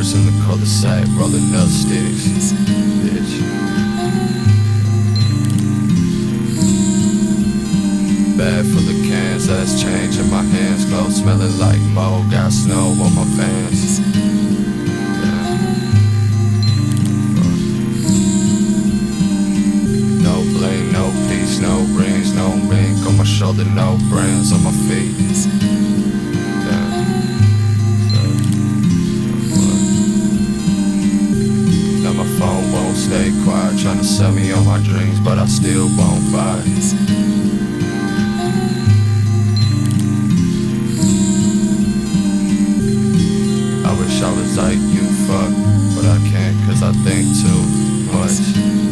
Neighbors in the cul-de-sac rolling up sticks. Bitch. Bag full of cans, that's change in my hands. Clothes smelling like mold, got snow on my Vans. No bling, no peace, no rings, no mink on my shoulder, no brands on my feet. Now my phone won't stay quiet, trying to sell me all my dreams, but I still won't buy it. I wish I was like you, fuck, but I can't cause I think too much.